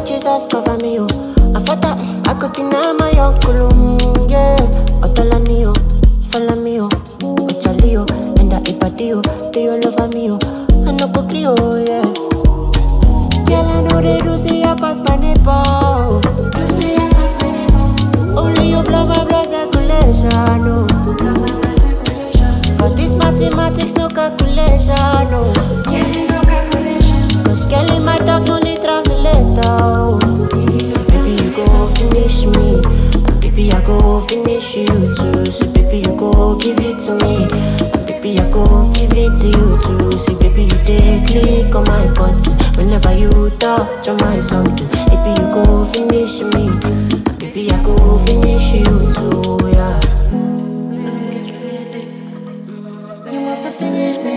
Jesus cover me, oh. I thought that I could deny my uncle, yeah. Otolani, oh, follow me, oh. Ochalio, and that ipadio, they all over me, oh. I no go clear, oh, yeah. Girl, I know they do see I pass my neighbor. Do see I pass my neighbor. Only you blow my blood circulation, no. Blow my blood circulation. For this mathematics, no calculation, no. Yeah, no calculation. Cause girl in my talk, no need translator, oh. So baby, you go finish me. And baby, I go finish you too. So baby, you go give it to me. And baby, I go give it to you too. See, baby, you take click on my button. Whenever you touch on my something, baby, you go finish me. Baby, I go finish you too, yeah. You must have finished me,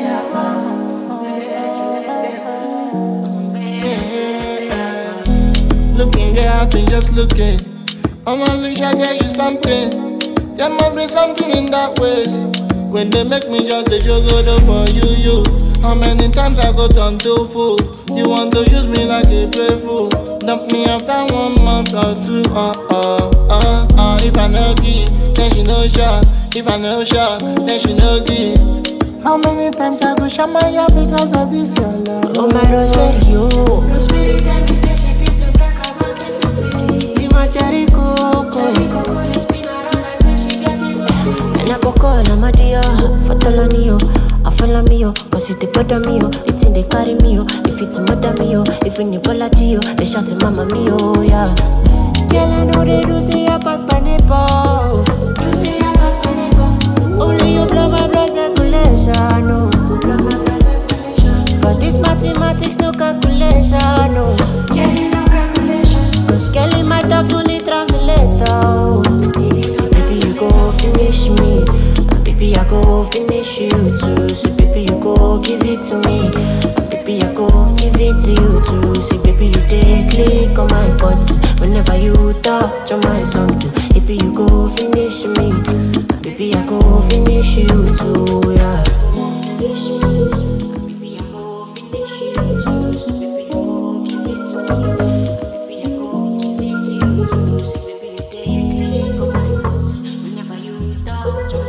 Looking good, I've been just looking. On my leash, I get you something. There must be something in that waist. When they make me just a joke for you. How many times I got on to fool? You want to use me like a playful. Dump me after 1 month or 2. If I no give, then she no shot. If I no shot, then she no give. How many times I go shut my eye because of this your love? Oh my Rosemary, oh. Rosemary tell me say she feels to break her back into tea. See my cherry coco. Cherry coco, they spin around like say she gets it for speed. And I go call her my dear, for Tolani, oh. I follow me, oh, cause it they bother me, oh. It's in they carry me, oh. If it's mother me, oh. If in the quality, oh. They shout to mama me, oh, yeah. Girl, I know they do say I pass my neighbor. Do say I pass my neighbor. Only you blow my blood circulation, no. Blow my blood circulation. For this mathematics, no calculation, no. Yeah, no calculation. Cause girl in my talk, no need translator, oh. So baby, you go finish me. Baby, I go finish you too. So baby, you go give it to me. And baby, I go give it to you too. See, baby, you take click on my button. Whenever you touch on my something, baby, you go finish me. Baby, I go finish you too, yeah. Finish me. Baby, I go finish you too. So baby, you go give it to me. Baby, I go give it to you too. See, baby, you take click on my button. Whenever you touch on